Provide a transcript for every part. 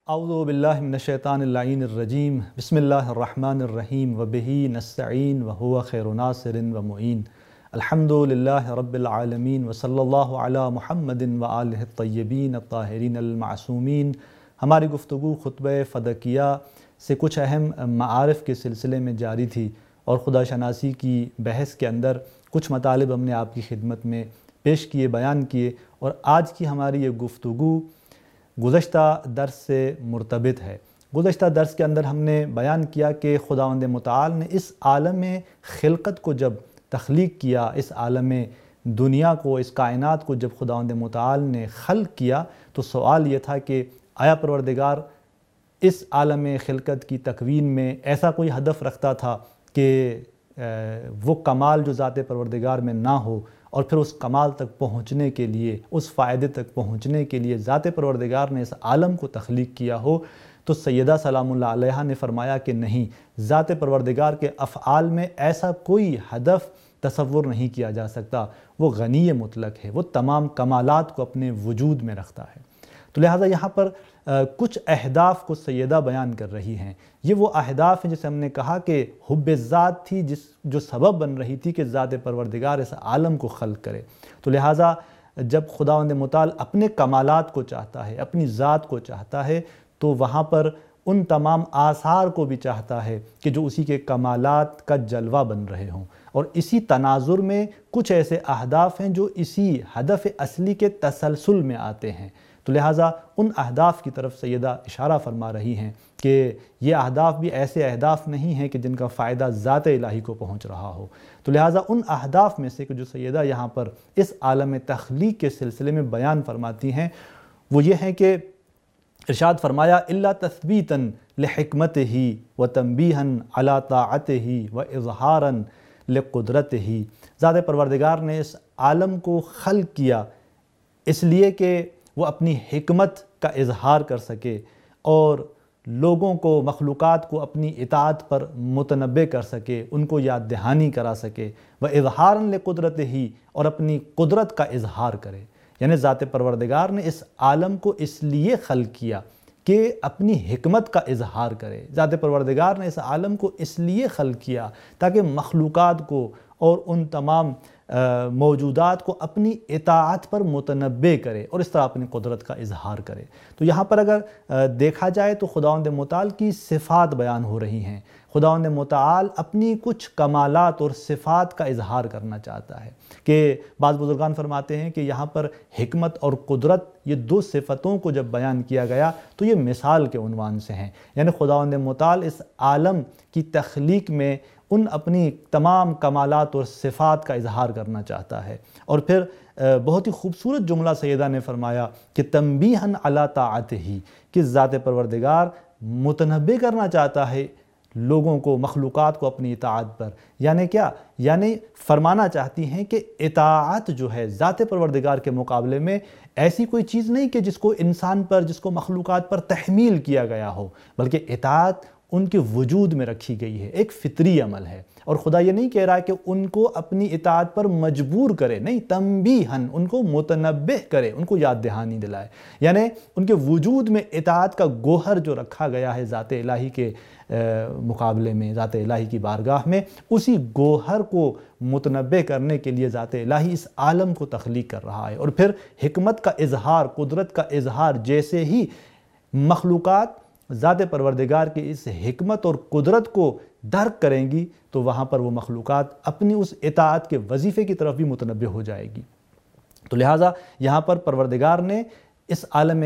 اعوذ باللہ من الشیطان اللعین الرجیم بسم اللہ الرحمن الرحیم وبہ نستعین وہو خیر ناصر ومعین الحمد للہ رب العالمین وصلی اللہ علی محمد وآلہ الطیبین الطاہرین المعصومین۔ ہماری گفتگو خطبہ فدکیہ سے کچھ اہم معارف کے سلسلے میں جاری تھی اور خدا شناسی کی بحث کے اندر کچھ مطالب ہم نے آپ کی خدمت میں پیش کیے، بیان کیے، اور آج کی ہماری یہ گفتگو گزشتہ درس سے مرتبط ہے۔ گزشتہ درس کے اندر ہم نے بیان کیا کہ خداوند متعال نے اس عالم خلقت کو جب تخلیق کیا، اس عالم دنیا کو، اس کائنات کو جب خداوند متعال نے خلق کیا تو سوال یہ تھا کہ آیا پروردگار اس عالم خلقت کی تکوین میں ایسا کوئی ہدف رکھتا تھا کہ وہ کمال جو ذات پروردگار میں نہ ہو، اور پھر اس کمال تک پہنچنے کے لیے، اس فائدے تک پہنچنے کے لیے ذات پروردگار نے اس عالم کو تخلیق کیا ہو؟ تو سیدہ سلام اللہ علیہا نے فرمایا کہ نہیں، ذات پروردگار کے افعال میں ایسا کوئی ہدف تصور نہیں کیا جا سکتا۔ وہ غنی مطلق ہے، وہ تمام کمالات کو اپنے وجود میں رکھتا ہے۔ تو لہٰذا یہاں پر کچھ اہداف کو سیدہ بیان کر رہی ہیں۔ یہ وہ اہداف ہیں جسے ہم نے کہا کہ حب ذات تھی، جو سبب بن رہی تھی کہ ذات پروردگار اس عالم کو خلق کرے۔ تو لہٰذا جب خداوند متعال اپنے کمالات کو چاہتا ہے، اپنی ذات کو چاہتا ہے، تو وہاں پر ان تمام آثار کو بھی چاہتا ہے کہ جو اسی کے کمالات کا جلوہ بن رہے ہوں، اور اسی تناظر میں کچھ ایسے اہداف ہیں جو اسی ہدف اصلی کے تسلسل میں آتے ہیں۔ تو لہٰذا ان اہداف کی طرف سیدہ اشارہ فرما رہی ہیں کہ یہ اہداف بھی ایسے اہداف نہیں ہیں کہ جن کا فائدہ ذات الہی کو پہنچ رہا ہو۔ تو لہٰذا ان اہداف میں سے کہ جو سیدہ یہاں پر اس عالم تخلیق کے سلسلے میں بیان فرماتی ہیں وہ یہ ہیں کہ ارشاد فرمایا الا تثبیتا لحکمتہ وتنبیہا علی طاعتہ واظہارا لقدرتہ۔ ذات پروردگار نے اس عالم کو خلق کیا اس لیے کہ وہ اپنی حکمت کا اظہار کر سکے اور لوگوں کو، مخلوقات کو اپنی اطاعت پر متنبہ کر سکے، ان کو یاد دہانی کرا سکے، وَإِظْحَارًا لِقُدْرَتِهِ، اور اپنی قدرت کا اظہار کرے۔ یعنی ذات پروردگار نے اس عالم کو اس لیے خلق کیا کہ اپنی حکمت کا اظہار کرے۔ ذات پروردگار نے اس عالم کو اس لیے خلق کیا تاکہ مخلوقات کو اور ان تمام موجودات کو اپنی اطاعت پر متنبہ کرے اور اس طرح اپنی قدرت کا اظہار کرے۔ تو یہاں پر اگر دیکھا جائے تو خداوند متعال کی صفات بیان ہو رہی ہیں۔ خداوند متعال اپنی کچھ کمالات اور صفات کا اظہار کرنا چاہتا ہے کہ بعض بزرگان فرماتے ہیں کہ یہاں پر حکمت اور قدرت، یہ دو صفتوں کو جب بیان کیا گیا تو یہ مثال کے عنوان سے ہیں۔ یعنی خداوند متعال اس عالم کی تخلیق میں ان اپنی تمام کمالات اور صفات کا اظہار کرنا چاہتا ہے۔ اور پھر بہت ہی خوبصورت جملہ سیدہ نے فرمایا کہ تنبیہاً علی طاعتہ، کہ ذات پروردگار متنبہ کرنا چاہتا ہے لوگوں کو، مخلوقات کو اپنی اطاعت پر۔ یعنی کیا؟ یعنی فرمانا چاہتی ہیں کہ اطاعت جو ہے ذات پروردگار کے مقابلے میں ایسی کوئی چیز نہیں کہ جس کو انسان پر، جس کو مخلوقات پر تحمیل کیا گیا ہو، بلکہ اطاعت ان کے وجود میں رکھی گئی ہے، ایک فطری عمل ہے۔ اور خدا یہ نہیں کہہ رہا کہ ان کو اپنی اطاعت پر مجبور کرے، نہیں، تنبیہاً ان کو متنبہ کرے، ان کو یاد دہانی دلائے۔ یعنی ان کے وجود میں اطاعت کا گوہر جو رکھا گیا ہے ذات الہی کے مقابلے میں، ذات الہی کی بارگاہ میں، اسی گوہر کو متنبہ کرنے کے لیے ذات الہی اس عالم کو تخلیق کر رہا ہے۔ اور پھر حکمت کا اظہار، قدرت کا اظہار، جیسے ہی مخلوقات ذات پروردگار کی اس حکمت اور قدرت کو درک کریں گی تو وہاں پر وہ مخلوقات اپنی اس اطاعت کے وظیفے کی طرف بھی متنبہ ہو جائے گی۔ تو لہٰذا یہاں پر پروردگار نے اس عالم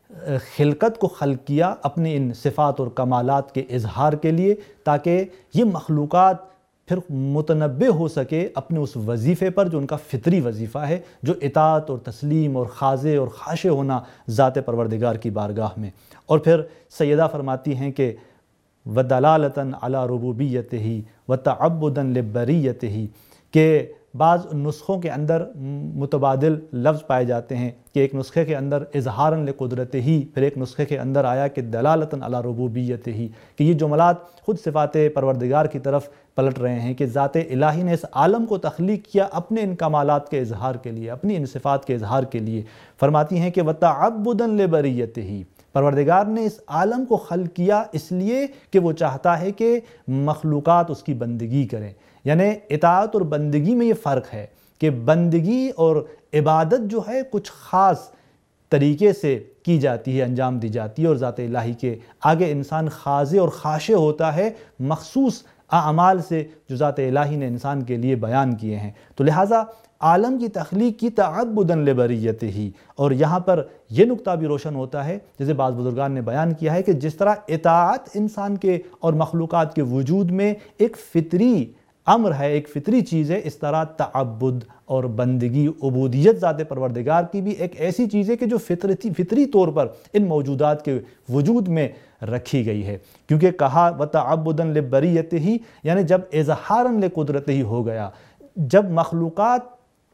خلقت کو خلق کیا اپنی ان صفات اور کمالات کے اظہار کے لیے، تاکہ یہ مخلوقات پھر متنبہ ہو سکے اپنے اس وظیفے پر جو ان کا فطری وظیفہ ہے، جو اطاعت اور تسلیم اور خاضع اور خاشع ہونا ذات پروردگار کی بارگاہ میں۔ اور پھر سیدہ فرماتی ہیں کہ وَدَلَالَةً عَلَى رُبُوبِيَّتِهِ وَتَعَبُّدًا لِبَرِيَّتِهِ، کہ بعض نسخوں کے اندر متبادل لفظ پائے جاتے ہیں کہ ایک نسخے کے اندر اظہاراً لقدرتہ، پھر ایک نسخے کے اندر آیا کہ دلالتاً علی ربوبیتہ، کہ یہ جملات خود صفات پروردگار کی طرف پلٹ رہے ہیں کہ ذات الہی نے اس عالم کو تخلیق کیا اپنے ان کمالات کے اظہار کے لیے، اپنی ان صفات کے اظہار کے لیے۔ فرماتی ہیں کہ وَتَعَبُّدًا لِبَرِيَّتِهِ، پروردگار نے اس عالم کو خلق کیا اس لیے کہ وہ چاہتا ہے کہ مخلوقات اس کی بندگی کریں۔ یعنی اطاعت اور بندگی میں یہ فرق ہے کہ بندگی اور عبادت جو ہے کچھ خاص طریقے سے کی جاتی ہے، انجام دی جاتی ہے، اور ذات الہی کے آگے انسان خاضع اور خاشع ہوتا ہے مخصوص اعمال سے جو ذات الہی نے انسان کے لیے بیان کیے ہیں۔ تو لہٰذا عالم کی تخلیق کی تعبداً لبریتہ، اور یہاں پر یہ نقطہ بھی روشن ہوتا ہے جیسے بعض بزرگان نے بیان کیا ہے کہ جس طرح اطاعت انسان کے اور مخلوقات کے وجود میں ایک فطری امر ہے، ایک فطری چیز ہے، اس طرح تعبد اور بندگی، عبودیت ذات پروردگار کی بھی ایک ایسی چیز ہے کہ جو فطری طور پر ان موجودات کے وجود میں رکھی گئی ہے، کیونکہ کہا وَتَعَبُّدًا لِبَرِيَّتِهِ، یعنی جب اظہاراً لقدرتہ ہو گیا، جب مخلوقات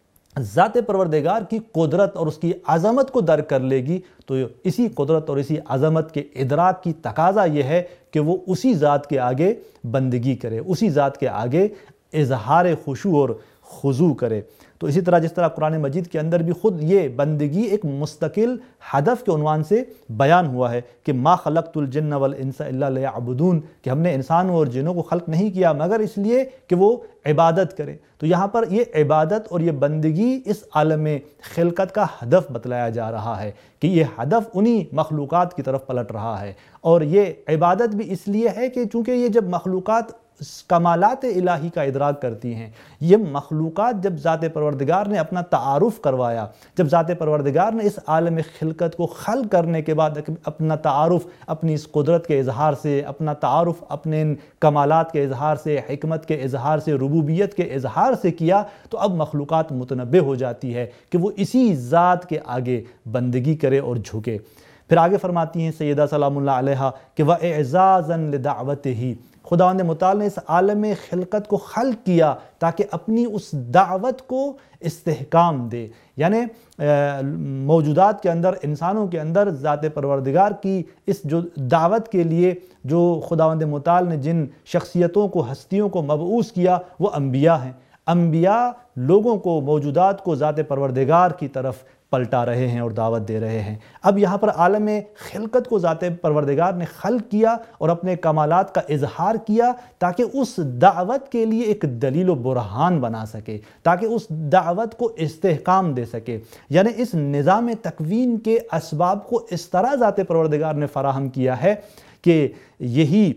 ذات پروردگار کی قدرت اور اس کی عظمت کو درک کر لے گی تو اسی قدرت اور اسی عظمت کے ادراک کی تقاضا یہ ہے کہ وہ اسی ذات کے آگے بندگی کرے، اسی ذات کے آگے اظہار خشوع اور خضوع کرے۔ تو اسی طرح جس طرح قرآن مجید کے اندر بھی خود یہ بندگی ایک مستقل ہدف کے عنوان سے بیان ہوا ہے کہ ما خلقت الجن والانس الا لیعبدون، کہ ہم نے انسانوں اور جنوں کو خلق نہیں کیا مگر اس لیے کہ وہ عبادت کریں۔ تو یہاں پر یہ عبادت اور یہ بندگی اس عالم خلقت کا ہدف بتلایا جا رہا ہے کہ یہ ہدف انہی مخلوقات کی طرف پلٹ رہا ہے، اور یہ عبادت بھی اس لیے ہے کہ چونکہ یہ جب مخلوقات کمالات الہی کا ادراک کرتی ہیں، یہ مخلوقات جب ذات پروردگار نے اپنا تعارف کروایا، جب ذات پروردگار نے اس عالم خلقت کو خلق کرنے کے بعد اپنا تعارف اپنی اس قدرت کے اظہار سے، اپنا تعارف اپنے ان کمالات کے اظہار سے، حکمت کے اظہار سے، ربوبیت کے اظہار سے کیا، تو اب مخلوقات متنبہ ہو جاتی ہے کہ وہ اسی ذات کے آگے بندگی کرے اور جھکے۔ پھر آگے فرماتی ہیں سیدہ سلام اللہ علیہا کہ وَإِعْزَازًا لِدَعْوَتِهِ، خداوند متعال نے اس عالم خلقت کو خلق کیا تاکہ اپنی اس دعوت کو استحکام دے، یعنی موجودات کے اندر، انسانوں کے اندر ذات پروردگار کی اس جو دعوت کے لیے جو خداوند متعال نے جن شخصیتوں کو، ہستیوں کو مبعوث کیا وہ انبیاء ہیں۔ انبیاء لوگوں کو، موجودات کو ذات پروردگار کی طرف پلٹا رہے ہیں اور دعوت دے رہے ہیں۔ اب یہاں پر عالم خلقت کو ذات پروردگار نے خلق کیا اور اپنے کمالات کا اظہار کیا تاکہ اس دعوت کے لیے ایک دلیل و برہان بنا سکے، تاکہ اس دعوت کو استحکام دے سکے۔ یعنی اس نظام تکوین کے اسباب کو اس طرح ذات پروردگار نے فراہم کیا ہے کہ یہی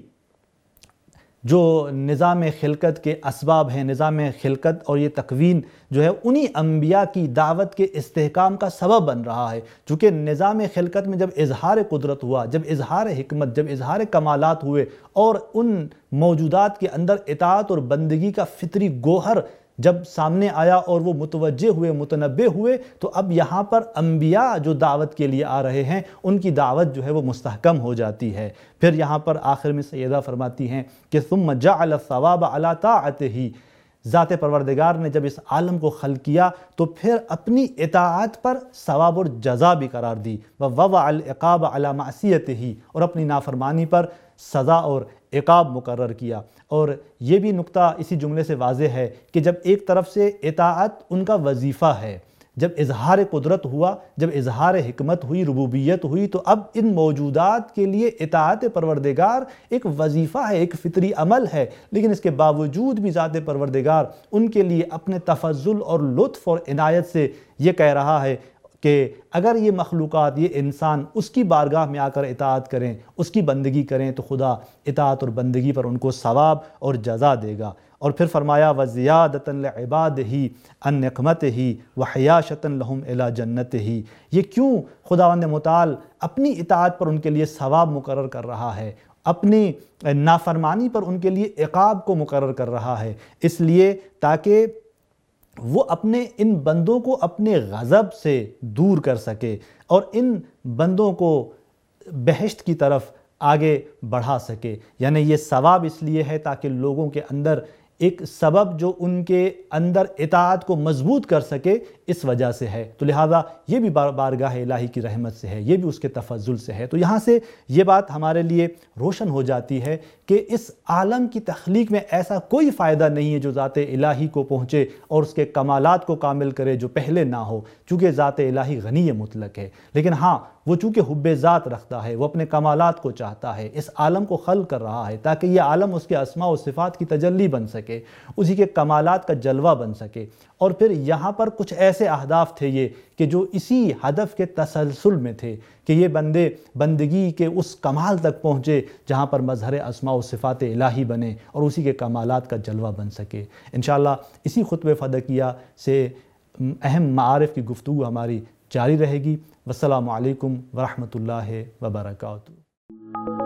جو نظام خلقت کے اسباب ہیں، نظام خلقت اور یہ تکوین جو ہے انہی انبیاء کی دعوت کے استحکام کا سبب بن رہا ہے، چونکہ نظام خلقت میں جب اظہار قدرت ہوا، جب اظہار حکمت، جب اظہار کمالات ہوئے اور ان موجودات کے اندر اطاعت اور بندگی کا فطری گوہر جب سامنے آیا اور وہ متوجہ ہوئے، متنبہ ہوئے، تو اب یہاں پر انبیاء جو دعوت کے لیے آ رہے ہیں ان کی دعوت جو ہے وہ مستحکم ہو جاتی ہے۔ پھر یہاں پر آخر میں سیدہ فرماتی ہیں کہ ثم جعل الثواب علی طاعتہ، ذات پروردگار نے جب اس عالم کو خلق کیا تو پھر اپنی اطاعت پر ثواب اور جزا بھی قرار دی، ووضع العقاب علی معصیتہ، اور اپنی نافرمانی پر سزا اور عقاب مقرر کیا۔ اور یہ بھی نقطہ اسی جملے سے واضح ہے کہ جب ایک طرف سے اطاعت ان کا وظیفہ ہے، جب اظہار قدرت ہوا، جب اظہار حکمت ہوئی، ربوبیت ہوئی، تو اب ان موجودات کے لیے اطاعت پروردگار ایک وظیفہ ہے، ایک فطری عمل ہے، لیکن اس کے باوجود بھی ذات پروردگار ان کے لیے اپنے تفضل اور لطف اور عنایت سے یہ کہہ رہا ہے کہ اگر یہ مخلوقات، یہ انسان اس کی بارگاہ میں آ کر اطاعت کریں، اس کی بندگی کریں تو خدا اطاعت اور بندگی پر ان کو ثواب اور جزا دے گا۔ اور پھر فرمایا وَزِيَادَةً لِعِبَادِهِ عَن نِقْمَتِهِ وَحِيَاشَةً لَهُمْ إِلَى جَنَّتِهِ، یہ کیوں خداوند متعال اپنی اطاعت پر ان کے لیے ثواب مقرر کر رہا ہے، اپنی نافرمانی پر ان کے لیے عقاب کو مقرر کر رہا ہے؟ اس لیے تاکہ وہ اپنے ان بندوں کو اپنے غضب سے دور کر سکے اور ان بندوں کو بہشت کی طرف آگے بڑھا سکے۔ یعنی یہ ثواب اس لیے ہے تاکہ لوگوں کے اندر ایک سبب جو ان کے اندر اطاعت کو مضبوط کر سکے اس وجہ سے ہے، تو لہٰذا یہ بھی بارگاہ الہی کی رحمت سے ہے، یہ بھی اس کے تفضل سے ہے۔ تو یہاں سے یہ بات ہمارے لیے روشن ہو جاتی ہے کہ اس عالم کی تخلیق میں ایسا کوئی فائدہ نہیں ہے جو ذات الہی کو پہنچے اور اس کے کمالات کو کامل کرے جو پہلے نہ ہو، چونکہ ذات الہی غنی مطلق ہے، لیکن ہاں وہ چونکہ حب ذات رکھتا ہے، وہ اپنے کمالات کو چاہتا ہے، اس عالم کو خلق کر رہا ہے تاکہ یہ عالم اس کے اسماء و صفات کی تجلی بن سکے، اسی کے کمالات کا جلوہ بن سکے۔ اور پھر یہاں پر کچھ ایسے اہداف تھے یہ کہ جو اسی ہدف کے تسلسل میں تھے کہ یہ بندے بندگی کے اس کمال تک پہنچے جہاں پر مظہر اسماء و صفات الہی بنے اور اسی کے کمالات کا جلوہ بن سکے۔ انشاءاللہ اسی خطبہ فدقیہ سے اہم معارف کی گفتگو ہماری جاری رہے گی۔ والسلام علیکم ورحمۃ اللہ وبرکاتہ۔